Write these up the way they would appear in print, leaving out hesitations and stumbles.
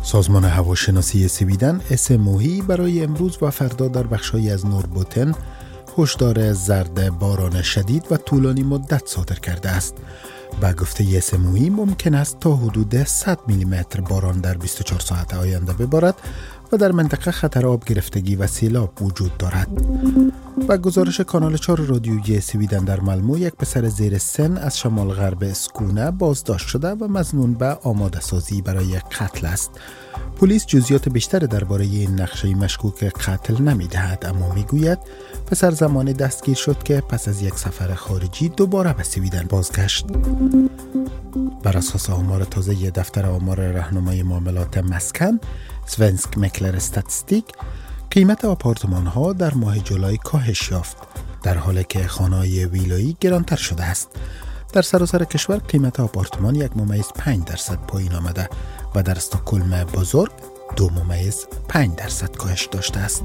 سازمان هواشناسی سویدن SMHI برای امروز و فردا در بخش‌هایی از نوربوتن هشدار زرد باران شدید و طولانی مدت صادر کرده است. با گفته SMHI ممکن است تا حدود 100 میلیمتر باران در 24 ساعت آینده ببارد و در منطقه خطر آب گرفتگی و سیلاب وجود دارد. و گزارش کانال 4 رادیویی سویدن در مالمو، یک پسر زیر سن از شمال غرب اسکونه بازداشت شده و مظنون به آماده سازی برای قتل است. پلیس جزئیات بیشتر درباره این نقشه مشکوک قتل نمی‌دهد، اما میگوید پسر زمانی دستگیر شد که پس از یک سفر خارجی دوباره به سویدن بازگشت. بر اساس آمار تازه دفتر آمار راهنمای معاملات مسکن سونسک مکلر استاتستیک، قیمت آپارتمان ها در ماه جولای کاهش یافت، در حالی که خانه‌های ویلایی گرانتر شده است. در سراسر کشور قیمت آپارتمان 1.5% پایین آمده و در استکهلم بزرگ 2.5% کاهش داشته است.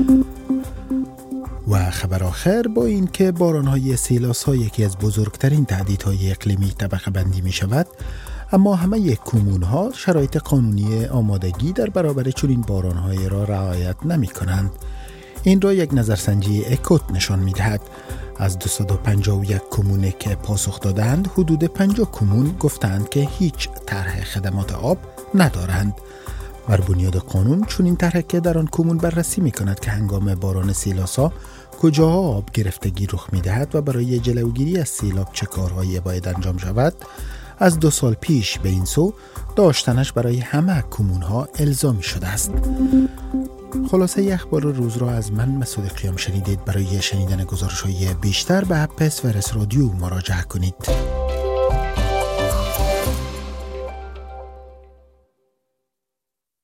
و خبر آخر با این که باران‌های سیلاس‌ها یکی از بزرگترین تهدیدهای اقلیمی طبقه بندی می شود، اما همه کمون‌ها شرایط قانونی آمادگی در برابر چنین باران‌های را رعایت نمی‌کنند. این را یک نظرسنجی اکوت نشان می‌دهد. از 251 کمونه که پاسخ دادند، حدود 50 کمون گفتند که هیچ طرح خدمات آب ندارند. بر بنیاد قانون چنین طرح که در آن کمون بررسی می‌کند که هنگام باران سیلاس‌ها کجاها آب گرفتگی رخ می‌دهد و برای جلوگیری از سیلاب چه کارهایی باید انجام شود، از 2 سال پیش به این سو داشتنش برای همه کمون‌ها الزامی شده است. خلاصه اخبار روز را از من مسعود قیام شنیدید. برای شنیدن گزارش‌های بیشتر به اپ اسفرس رادیو مراجعه کنید.